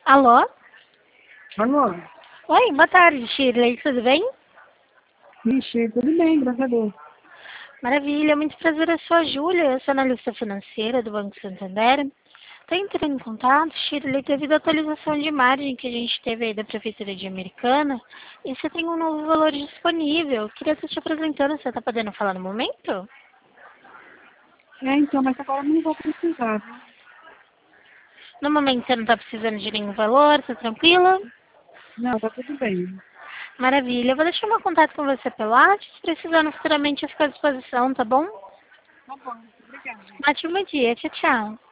Alô? Alô? Oi, boa tarde, Shirley. Tudo bem? Ixi, tudo bem, graças a Deus. Maravilha, muito prazer. Eu sou a Júlia, eu sou analista financeira do Banco Santander. Estou entrando em contato, Shirley, devido à atualização de margem que a gente teve aí da Prefeitura de Americana. E você tem um novo valor disponível. Queria estar te apresentando. Você está podendo falar no momento? Então, mas agora eu não vou precisar, viu? No momento você não está precisando de nenhum valor, está tranquila? Não, tá tudo bem. Maravilha. Eu vou deixar meu contato com você pelo WhatsApp. Se precisando futuramente, eu fico à disposição, tá bom? Tá bom, obrigada. Um ótimo dia. Tchau, tchau.